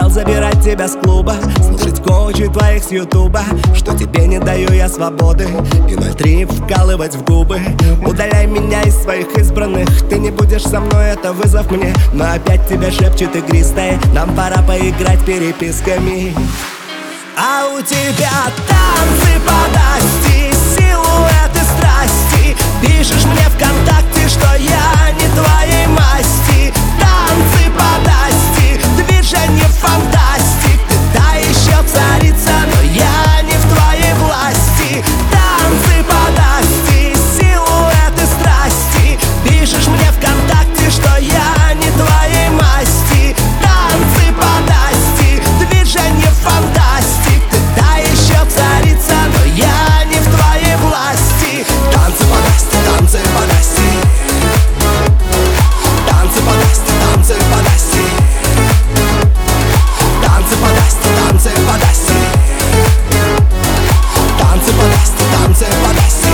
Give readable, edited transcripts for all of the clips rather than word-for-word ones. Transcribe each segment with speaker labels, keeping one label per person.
Speaker 1: стал забирать тебя с клуба, слушать коучей твоих с ютуба, что тебе не даю я свободы, и 03 вкалывать в губы. Удаляй меня из своих избранных, ты не будешь со мной, это вызов мне. Но опять тебя шепчет игристая, нам пора поиграть переписками. А у тебя танцы подасти, силуэты страсти. Пишешь мне ВКонтакте, что я не твоей масти. Танцы подасти, движение фантастик. Ты та еще царица, но я не в твоей власти. Танцы подасти, силуэты страсти. Пишешь мне ВКонтакте, что я не твоей масти. Танцы подасти, движение фантастик. Ты та еще царица, но я не в твоей власти. Танцы подасти, танцы подасти. Танцы подасти, танцы подасти. Танцы подасти, танцы подасти. Танцы подасти, танцы подасти.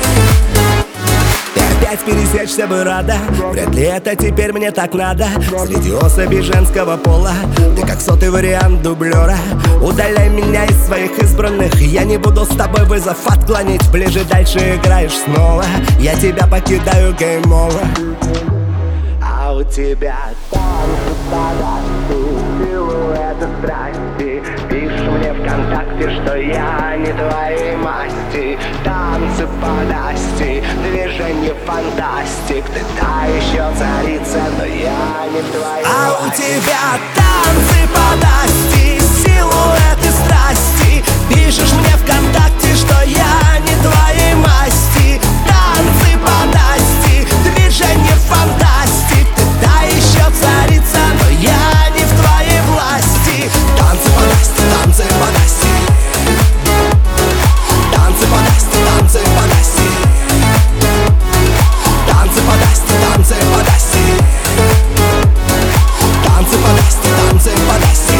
Speaker 1: Ты опять пересечься бы рада, вряд ли это теперь мне так надо. Среди особей женского пола ты как сотый вариант дублера. Удаляй меня из своих избранных, я не буду с тобой вызов отклонить. Ближе, дальше играешь снова, я тебя покидаю, гейм овер. А у тебя танцы подасти, силуэты страсти. Пишешь мне ВКонтакте, что я не твоей масти. Танцы подасти, движение фантастик. Ты та еще царица, но я не твоей А власти. У тебя танцы подасти, силуэты страсти. Пишешь мне ВКонтакте, что я не твоей масти. Танцы подасти, движение фантастик. Ты та еще царица, но я не в твоей власти. Танцы подасти, танцы подасти. Танцы подасти, танцы подасти. Танцы подасти, танцы подасти. Танцы подасти, танцы подасти.